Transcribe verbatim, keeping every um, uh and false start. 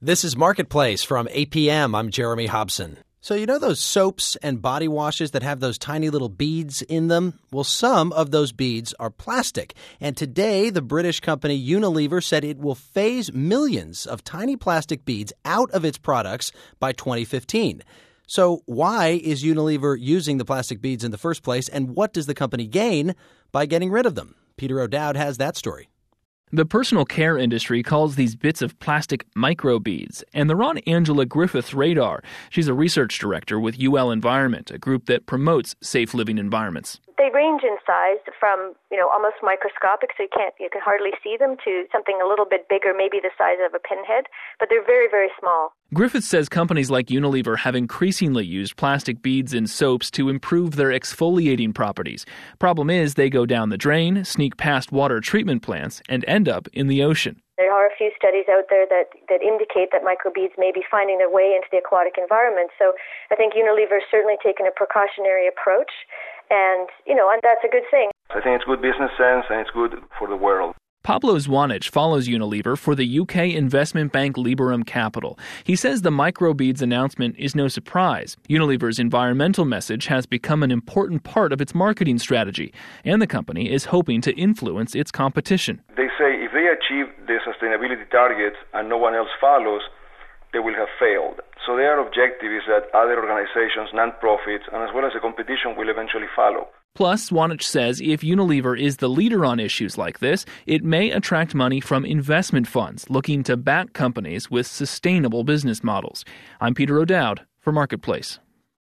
This is Marketplace from eight p.m. I'm Jeremy Hobson. So you know those soaps and body washes that have those tiny little beads in them? Well, some of those beads are plastic. And today, the British company Unilever said it will phase millions of tiny plastic beads out of its products by twenty fifteen. So why is Unilever using the plastic beads in the first place, and what does the company gain by getting rid of them? Peter O'Dowd has that story. The personal care industry calls these bits of plastic microbeads, and they're on Angela Griffith's radar. She's a research director with U L Environment, a group that promotes safe living environments. They range in size from, you know, almost microscopic, so you can't, you can hardly see them, to something a little bit bigger, maybe the size of a pinhead, but they're very, very small. Griffith says companies like Unilever have increasingly used plastic beads in soaps to improve their exfoliating properties. Problem is, they go down the drain, sneak past water treatment plants, and end up in the ocean. There are a few studies out there that, that indicate that microbeads may be finding their way into the aquatic environment. So I think Unilever has certainly taken a precautionary approach, and, you know, and that's a good thing. I think it's good business sense and it's good for the world. Pablo Zwanich follows Unilever for the U K investment bank Liberum Capital. He says the microbeads announcement is no surprise. Unilever's environmental message has become an important part of its marketing strategy, and the company is hoping to influence its competition. They say if they achieve the sustainability targets and no one else follows, they will have failed. So their objective is that other organizations, non-profits, and as well as the competition will eventually follow. Plus, Zwanich says if Unilever is the leader on issues like this, it may attract money from investment funds looking to back companies with sustainable business models. I'm Peter O'Dowd for Marketplace.